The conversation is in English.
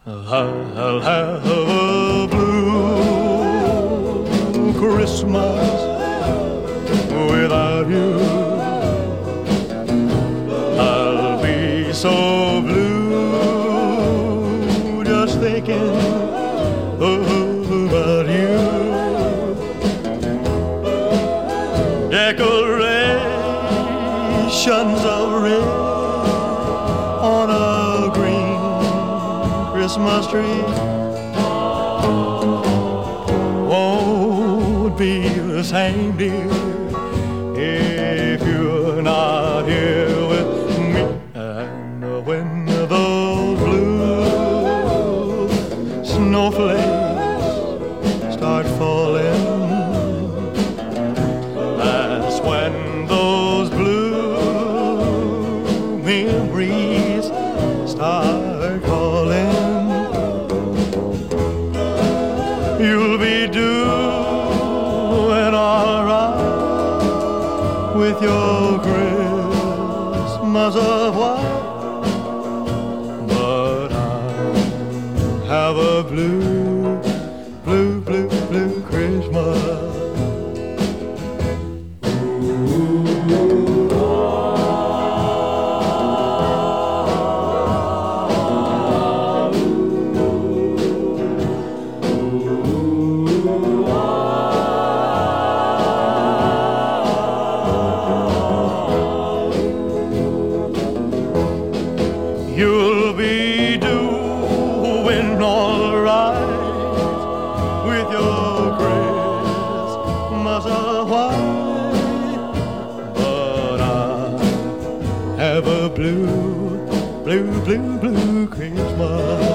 I'll have a blue Christmas without you. I'll be so blue just thinking about you. Decorations of red on a green Christmas tree won't be the same, dear, if you're not here with me. And when those blue snowflakes start falling, that's when those blue memories start calling. You'll be doing all right with your Christmas of white, but I'll have a blue, blue, blue, blue Christmas. You'll be doing all right with your Christmas of white, but I have a blue, blue, blue, blue Christmas.